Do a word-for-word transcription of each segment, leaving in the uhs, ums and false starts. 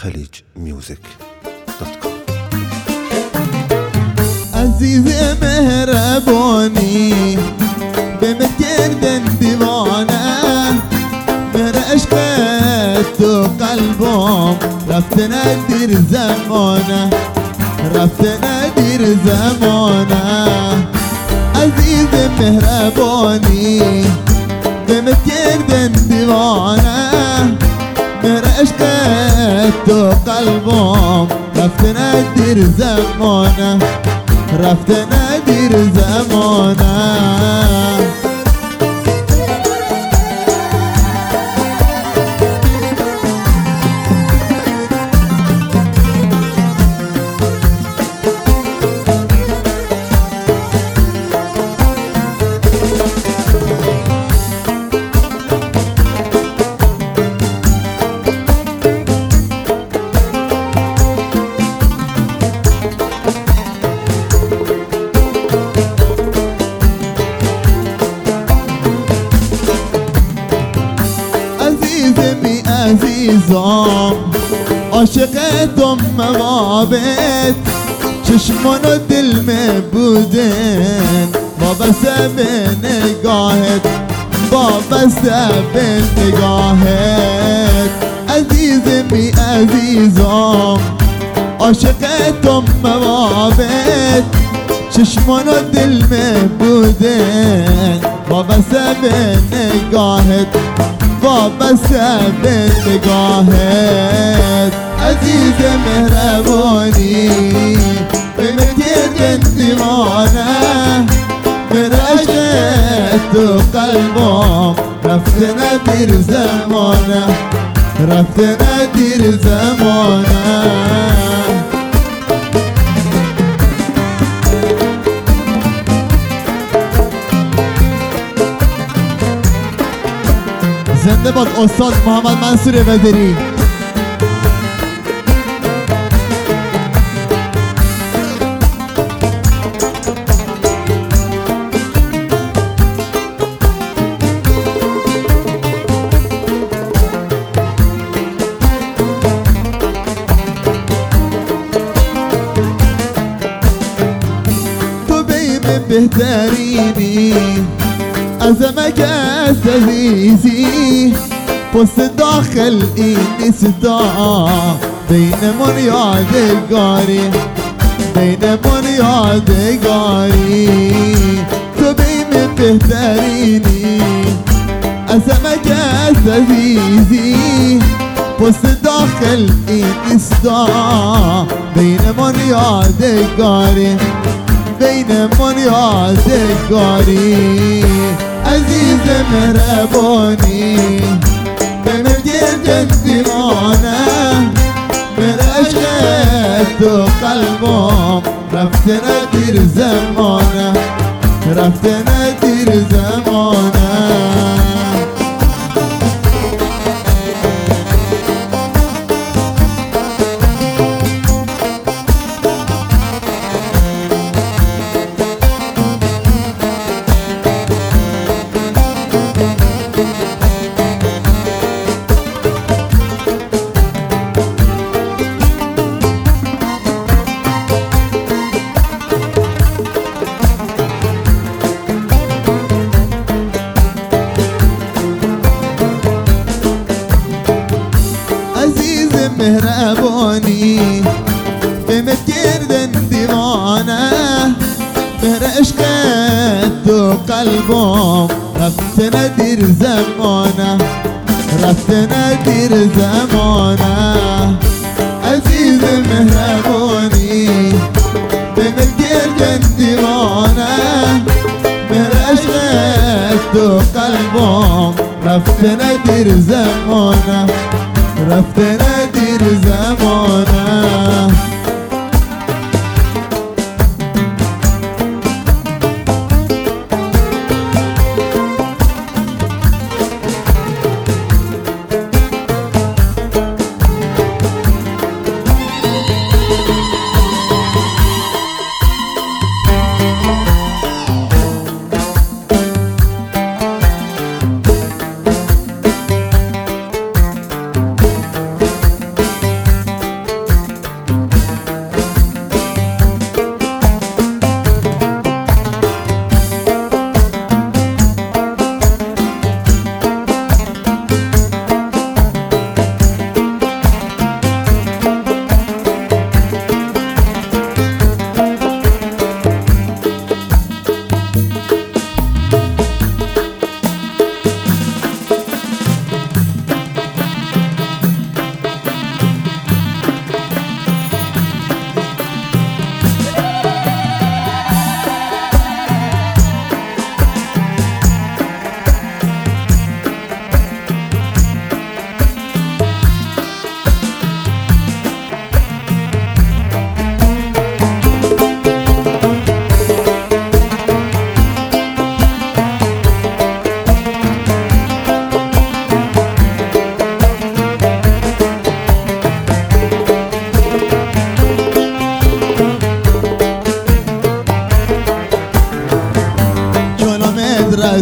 خليج ميوزك دوت كوم. عزيزي مهربوني بمتين ديوانه مهر عشقت قلبهم رفت ندير زمانه رفت ندير زمانه. عزيزي مهربوني بمتين ديوانه مهر عشقت قلبهم رفت ندير زمانه رفت ندير زمانه. عزیزم عاشقتم موابت چشمان و دل می بودن وابسته به نگاهت وابسته به نگاهت. عزیزمی عزیزم عاشقتم موابت چشمان و دل می بودن وابسته به نگاهت وابسته به نگاهت. عزیز مهربانی بمتین دیوانه مهر عشقت تو قلبم رفت ندیر زمانه رفت ندیر زمانه. زنده باد استاد محمد منصور وزیری. تو بیم بهترینی عزمك عزيزي پست داخل این نیستا بینمون یادگاری بینمون یادگاری. تو بیم بهترینی عزمك عزیزی پست داخل این نیستا بینمون یادگاری بینمون یادگاری. عزیز مهربانی بمتین دیوانه مهر عشقت تو قلبم رفت ندیر زمانه رفت ندیر زمانه. مهربانی بمتین دیوانه مهر عشقت تو قلبم رفت ندیر زمانه رفت ندیر زمانه. عزیز مهربانی بمتین دیوانه مهر عشقت تو قلبم رفت ندیر زمانه رفت ندیر زمانه.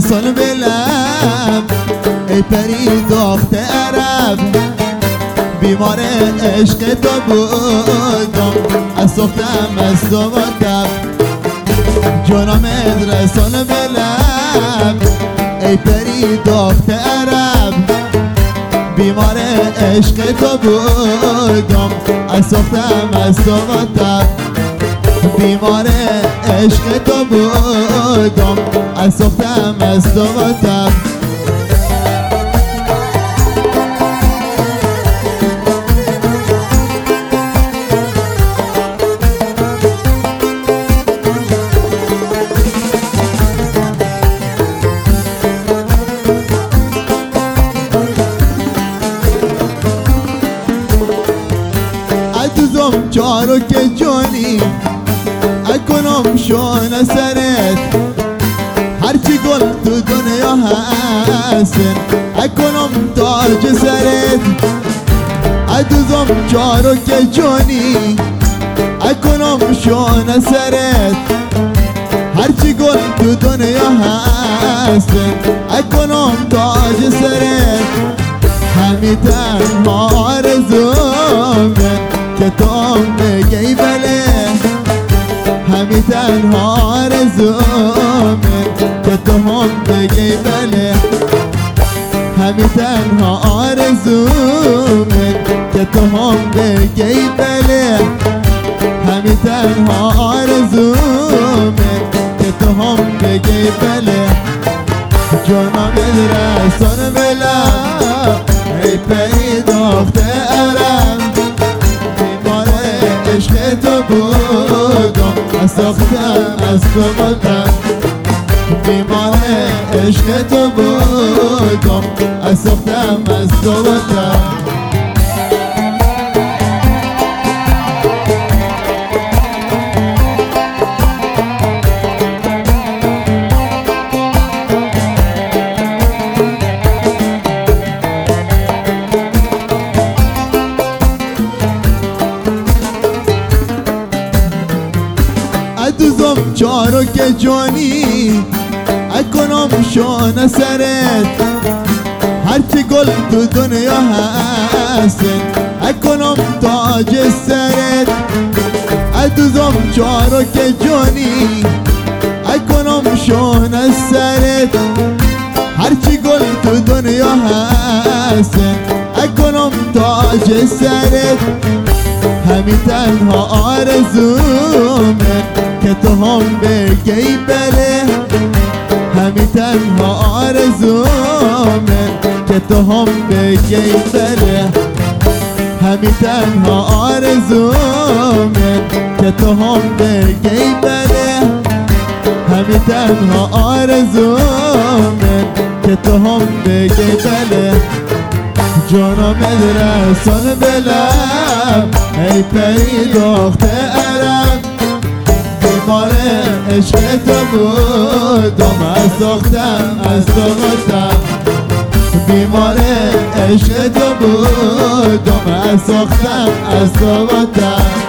رسول بلم ای پری داخت عرب بیمار عشق تو بودم از سختم از تو بودم جانم رسول بلم ای پری داخت عرب بیمار عشق تو بودم از سختم از تو بودم بیمار عشق تو بودم از سختم از تو بودم ادوزم چارو که جانی اکنم شون سرت هرچی گل تو دنیا هستن اکنم تاج سرت ادوزم چارو که جانی اکنم شون سرت هرچی گل تو دنیا هستن اکنم تاج سرت همی تنها آرزومه که تو بگی بله همی تنها آرزومه که تو هم بگی بله همی تنها آرزومه که تو هم بگی بله همی تنها آرزومه که تو هم بگی بله جانم رسول بلم ای پری داخت عرب بیمار عشق تو بودم از سختم از تو بودم بیمار عشق تو بودم از سختم از تو بودم ادوزم چارو که جانی اکنم شون سرت هرچی گل تو دنیا هستن اکنم تاج سرت ادوزم چارو که جانی اکنم شون سرت هرچی گل تو دنیا هستن اکنم تاج سرت همی تنها آرزومه که تو هم بگی بله همی تنها آرزومه که تو هم بگی بله همی تنها آرزومه که تو هم بگی بله همی تنها آرزومه که تو هم بگی بله جانم رسول بلم ای پری داخت عرب بیمار عشق تو بودم از سختم از تو بودم بیمار عشق تو بودم از سختم از تو بودم